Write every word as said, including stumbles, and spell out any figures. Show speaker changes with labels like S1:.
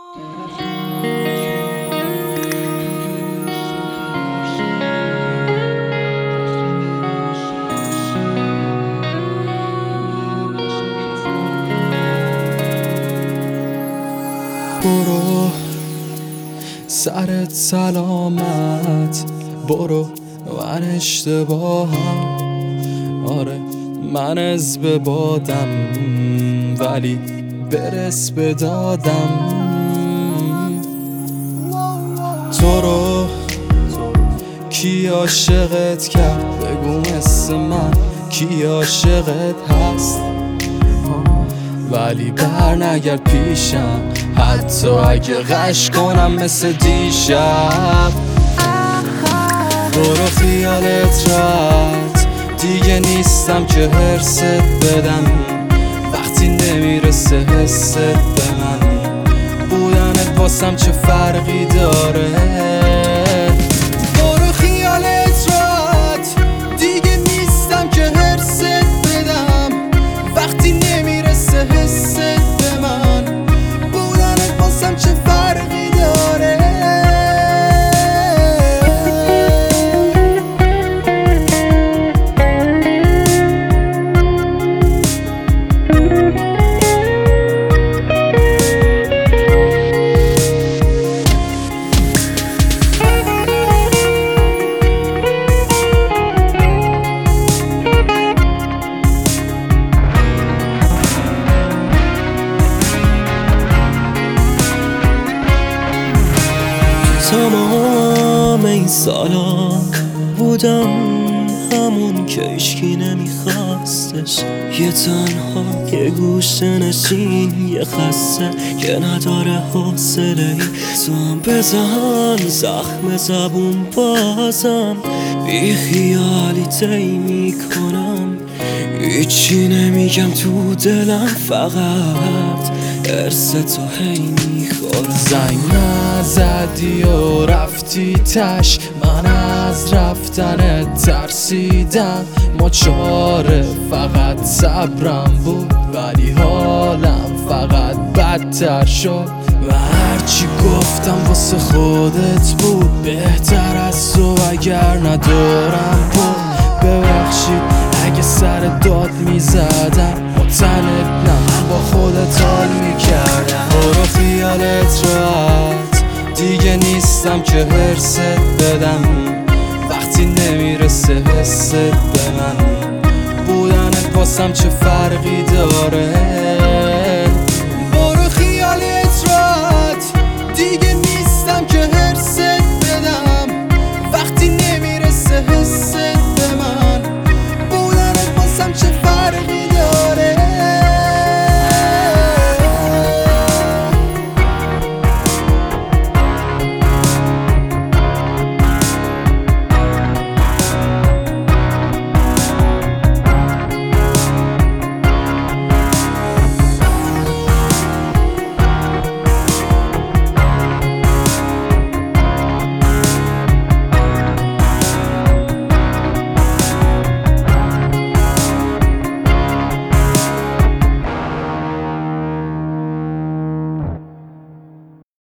S1: برو سرت سلامت، برو من اشتباهم، آره من از به بادم ولی برس به دادم. تو رو کی عاشقت کرد بگو مثل من، کی عاشقت هست ولی بر نگرد پیشم، حتی اگه غش کنم مثل دیشب. برو خیالت راحت، دیگه نیستم که حرست بدم وقتی نمیرسه حست به من. بودنت واسم چه فرقی داره؟ برو خیالت راحت، دیگه نیستم که حرست بدم وقتی نمیرسه حست به من. بودنت واسم چه فرقی داره؟
S2: تمام این سالا بودم همون که اشکی نمیخواستش، یه تنها یه گوشه نشین، یه خسته که نداره حوصله ای. تو هم بزن زخم زبون بازم، بی خیالی طی میکنم، هیچی نمیگم تو دلم، فقط ارس تو هی میخورم.
S1: زنگ نزدی و رفتی تش، من از رفتن ترسیدم، مچاره فقط صبرم بود ولی حالم فقط بدتر شد. و هرچی گفتم واسه خودت بود، بهتر از تو اگر ندارم بود. ببخشید اگه سر داد میزدم، متنت نه با خودت حال میکردم. برو خیالت راحت، دیگه نیستم که حرست بدم وقتی نمیرسه حست به من. بودنت واسم چه فرقی داره؟